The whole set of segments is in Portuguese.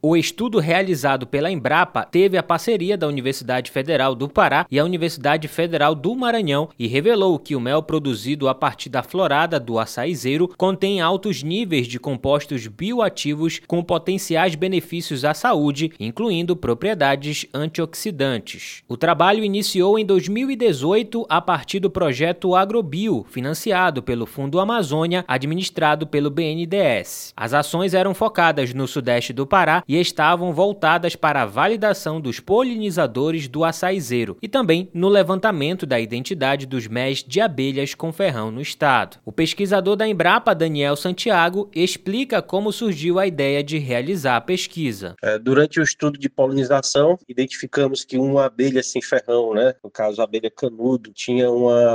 O estudo realizado pela Embrapa teve a parceria da Universidade Federal do Pará e a Universidade Federal do Maranhão e revelou que o mel produzido a partir da florada do açaizeiro contém altos níveis de compostos bioativos com potenciais benefícios à saúde, incluindo propriedades antioxidantes. O trabalho iniciou em 2018 a partir do projeto Agrobio, financiado pelo Fundo Amazônia, administrado pelo BNDES. As ações eram focadas no sudeste do Pará e estavam voltadas para a validação dos polinizadores do açaizeiro e também no levantamento da identidade dos méis de abelhas com ferrão no estado. O pesquisador da Embrapa, Daniel Santiago, explica como surgiu a ideia de realizar a pesquisa. Durante o estudo de polinização, identificamos que uma abelha sem ferrão, no caso a abelha canudo, tinha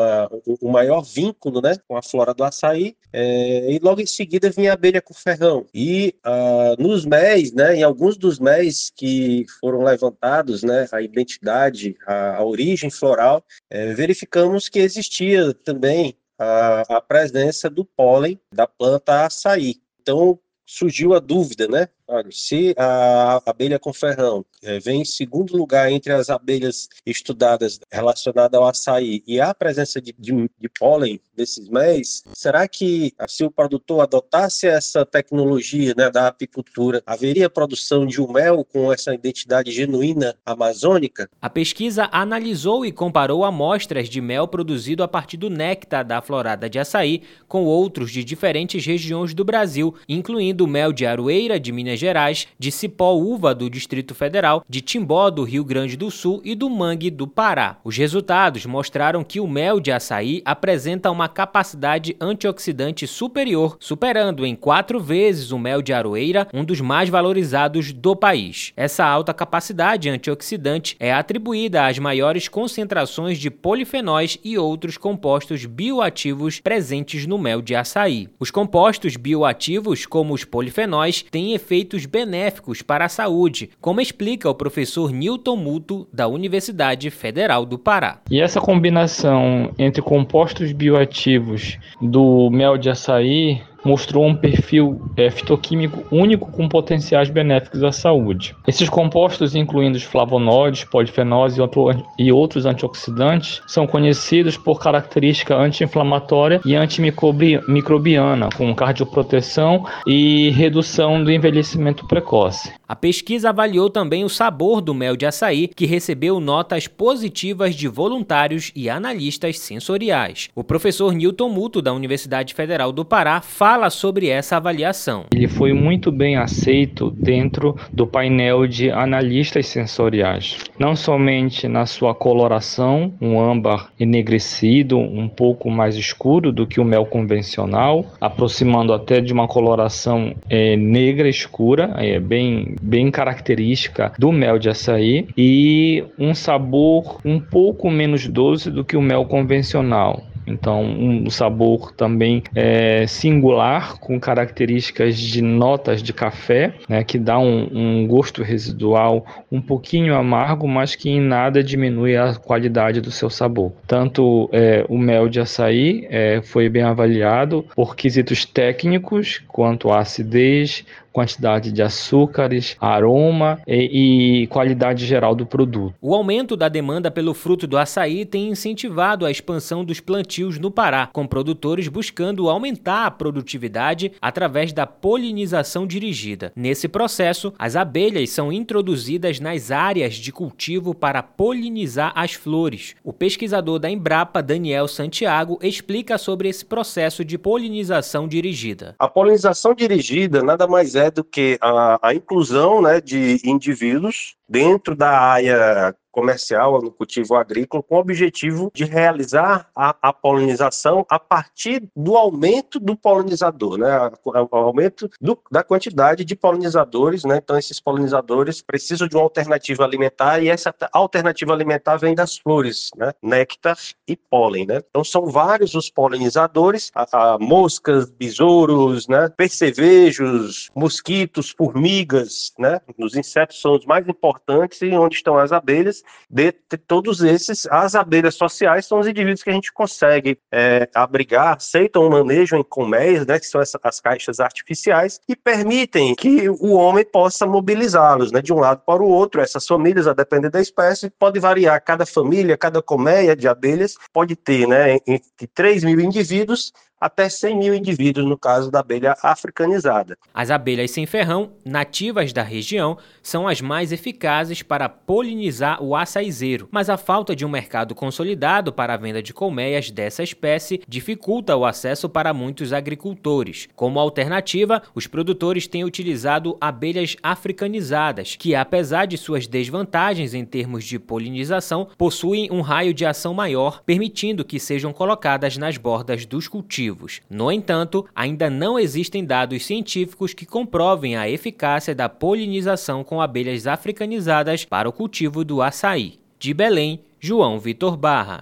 um maior vínculo com a flora do açaí, e logo em seguida vinha a abelha com ferrão. E nos méis, em alguns dos méis que foram levantados, a identidade, a origem floral, verificamos que existia também a presença do pólen da planta açaí. Então surgiu a dúvida, Olha, se a abelha com ferrão vem em segundo lugar entre as abelhas estudadas relacionadas ao açaí e há a presença de pólen desses méis, será que se o produtor adotasse essa tecnologia da apicultura, haveria produção de um mel com essa identidade genuína amazônica? A pesquisa analisou e comparou amostras de mel produzido a partir do néctar da florada de açaí com outros de diferentes regiões do Brasil, incluindo o mel de Aroeira, de Minas Gerais, de Cipó-Uva, do Distrito Federal, de Timbó, do Rio Grande do Sul e do Mangue, do Pará. Os resultados mostraram que o mel de açaí apresenta uma capacidade antioxidante superior, superando em 4 vezes o mel de Aroeira, um dos mais valorizados do país. Essa alta capacidade antioxidante é atribuída às maiores concentrações de polifenóis e outros compostos bioativos presentes no mel de açaí. Os compostos bioativos, como os polifenóis, têm efeitos benéficos para a saúde, como explica o professor Newton Muto, da Universidade Federal do Pará. E essa combinação entre compostos bioativos do mel de açaí mostrou um perfil fitoquímico único com potenciais benéficos à saúde. Esses compostos, incluindo os flavonoides, polifenóis e outros antioxidantes, são conhecidos por característica anti-inflamatória e antimicrobiana, com cardioproteção e redução do envelhecimento precoce. A pesquisa avaliou também o sabor do mel de açaí, que recebeu notas positivas de voluntários e analistas sensoriais. O professor Newton Muto, da Universidade Federal do Pará, fala sobre essa avaliação. Ele foi muito bem aceito dentro do painel de analistas sensoriais, não somente na sua coloração, um âmbar enegrecido, um pouco mais escuro do que o mel convencional, aproximando até de uma coloração negra escura, bem característica do mel de açaí, e um sabor um pouco menos doce do que o mel convencional. Então, um sabor também singular, com características de notas de café, que dá um gosto residual um pouquinho amargo, mas que em nada diminui a qualidade do seu sabor. Tanto o mel de açaí foi bem avaliado por quesitos técnicos, quanto a acidez, quantidade de açúcares, aroma e qualidade geral do produto. O aumento da demanda pelo fruto do açaí tem incentivado a expansão dos plantios no Pará, com produtores buscando aumentar a produtividade através da polinização dirigida. Nesse processo, as abelhas são introduzidas nas áreas de cultivo para polinizar as flores. O pesquisador da Embrapa, Daniel Santiago, explica sobre esse processo de polinização dirigida. A polinização dirigida nada mais é do que a inclusão de indivíduos dentro da área comercial, no cultivo agrícola, com o objetivo de realizar a polinização a partir do aumento do polinizador, o aumento da quantidade de polinizadores, Então, esses polinizadores precisam de uma alternativa alimentar e essa alternativa alimentar vem das flores, Néctar e pólen, Então, são vários os polinizadores, moscas, besouros, percevejos, mosquitos, formigas, Os insetos são os mais importantes e onde estão as abelhas, de todos esses, as abelhas sociais são os indivíduos que a gente consegue abrigar, aceitam o manejo em colmeias, né, que são as caixas artificiais, e permitem que o homem possa mobilizá-los, né, de um lado para o outro. Essas famílias, a depender da espécie, pode variar. Cada família, cada colmeia de abelhas pode ter, né, entre 3.000 indivíduos até 100.000 indivíduos, no caso da abelha africanizada. As abelhas sem ferrão, nativas da região, são as mais eficazes para polinizar o açaizeiro, mas a falta de um mercado consolidado para a venda de colmeias dessa espécie dificulta o acesso para muitos agricultores. Como alternativa, os produtores têm utilizado abelhas africanizadas, que, apesar de suas desvantagens em termos de polinização, possuem um raio de ação maior, permitindo que sejam colocadas nas bordas dos cultivos. No entanto, ainda não existem dados científicos que comprovem a eficácia da polinização com abelhas africanizadas para o cultivo do açaí. De Belém, João Vitor Barra.